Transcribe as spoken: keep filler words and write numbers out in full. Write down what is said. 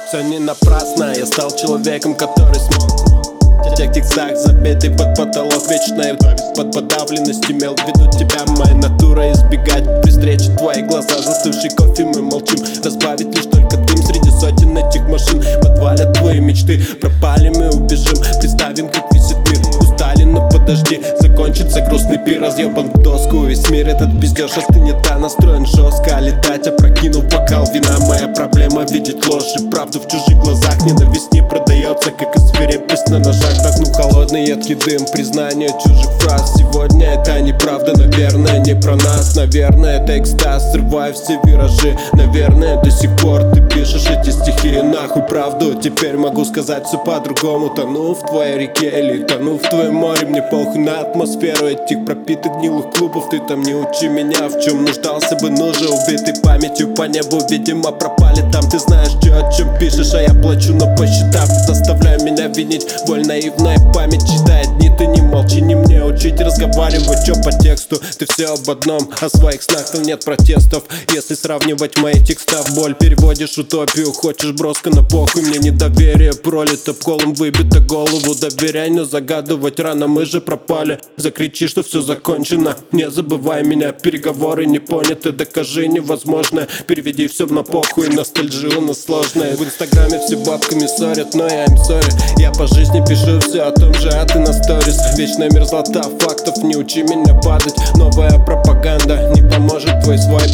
Все не напрасно, я стал человеком, который смог в тех текстах, забитый под потолок вечной под подавленность, имел в виду тебя. Моя натура избегать при встрече твои глаза, застывший кофе, мы молчим. Разбавить лишь только дым среди сотен этих машин. Подвалят твои мечты, пропали, мы убежим. Представим, как висит мир, устали, но подожди. Закончится грустный пир, разъебан в доску. Весь мир этот пиздеж остынет, а настроен жестко. Летать, опрокинув бокал вина. Моя проблема видеть ложь и правду в чужих глазах. Ненависть не продается, как и свирепость на ножах. Вдохну холодный едкий дым, признание чужих фраз. Сегодня это неправда, наверное, не про нас. Наверное, это экстаз, срываю все виражи. Наверное, до сих пор ты пишешь эти стихи. Нахуй правду, теперь могу сказать все по-другому. Тону в твоей реке или тону в твоем море. Мне похуй на атмосферу этих пропитых гнилых клубов. Ты там не учи меня, в чем нуждался бы, нужен. Убитый памятью по небу, видимо, пропали там. Ты знаешь, что о чем пишешь, а я плачу, но по счетам. Заставляю меня винить, боль наивная память читает дни. Ты не молчи, не мне учить разговаривать, что по тексту. Ты все об одном, о своих снах, там нет протестов. Если сравнивать мои текста в боль, переводишь утопию. Хочешь броско на похуй, мне недоверие пролито колом, выбито голову. Доверяй, но загадывать рано, мы же пропали. Закричи, что все закончено, не забывай меня. Переговоры не поняты, докажи невозможное. Переведи все на похуй, ностальжи у нас сложная. В инстаграме все бабками ссорят, но я им сори. Я по жизни пишу все о том же, а ты на сторис. Вечная мерзлота фактов, не учи меня падать. Новая пропаганда не поможет, твой свой